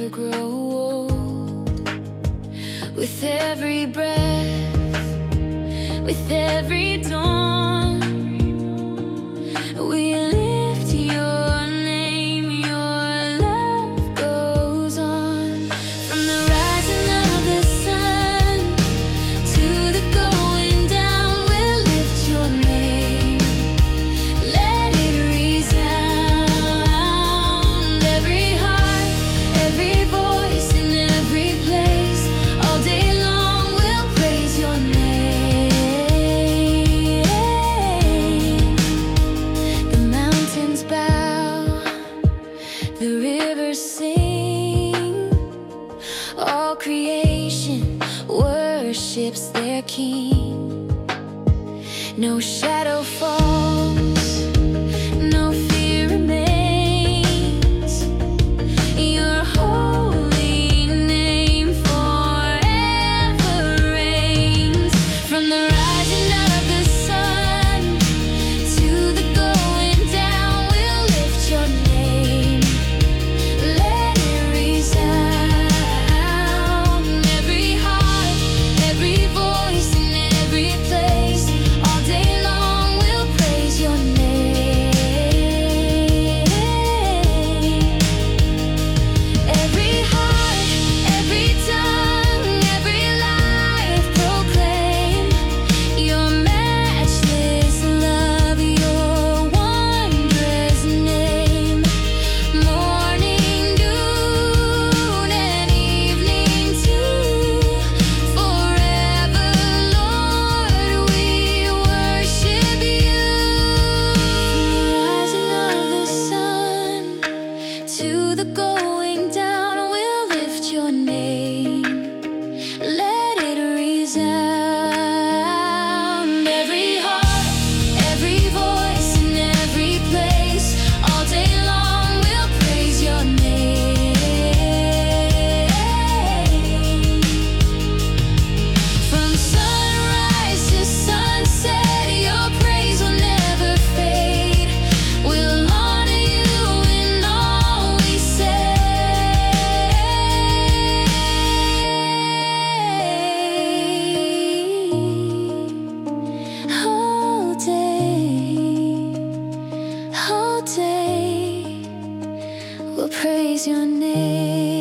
never grow old. With every breath, with every dawn, we lift your name, your love goes on. From the rising of the sun to the going down, we'll lift your name. Let it resound. Every heart, every voice, in every place, all day long we'll praise your name. The mountains bow, the rivers sing, all creation worships their King. No shadow falls, no fear remains. Your holy name forever reigns. From the rising of the sun to the going down, we'll lift your name. Let it resound. Every heart, every voice, in every place, all day long we'll praise your name. Every heart, every tongue, every life proclaim your matchless love, your wondrous name. Morning, noon, and evening too. Forever, Lord, we worship you. From the rising of the sun to the going down, we'll lift your name. Let it resound. Every heart, every voice, in every place, all day long we'll praise your name. From sunrise to sunset, your praise will never fade. We'll honor you in all we say. All day, we'll praise your name.